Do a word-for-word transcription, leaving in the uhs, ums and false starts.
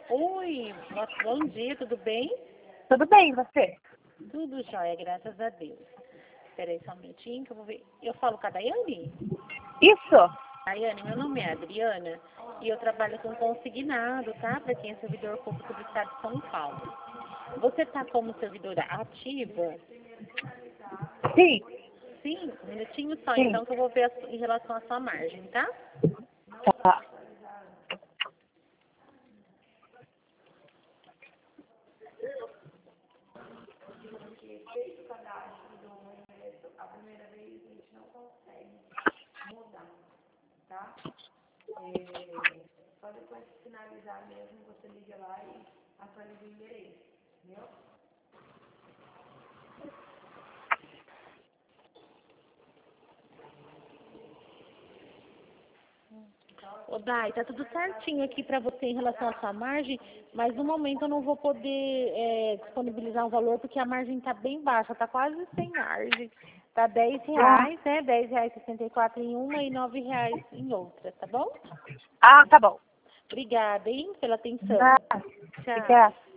Oi, bom dia, tudo bem? Tudo bem, e você? Tudo jóia, graças a Deus. Espera aí só um minutinho que eu vou ver. Eu falo com a Daiane? Isso. Daiane, meu nome é Adriana e eu trabalho com consignado, tá? Para quem é servidor público do estado de São Paulo. Você está como servidora ativa? Sim, Sim, um minutinho só, sim. então, que eu vou ver a su- em relação à sua margem, tá? Tá. Só depois de finalizar mesmo, você liga lá e atualiza o endereço, entendeu? Ô, Dai, tá tudo certinho aqui para você em relação à sua margem, mas no momento eu não vou poder é, disponibilizar um valor porque a margem tá bem baixa, tá quase sem margem. Tá dez Ah, reais, né? dez reais e sessenta e quatro em uma e nove reais em outra, tá bom? ah, tá bom. Obrigada, hein, pela atenção. Ah, Tchau. obrigada.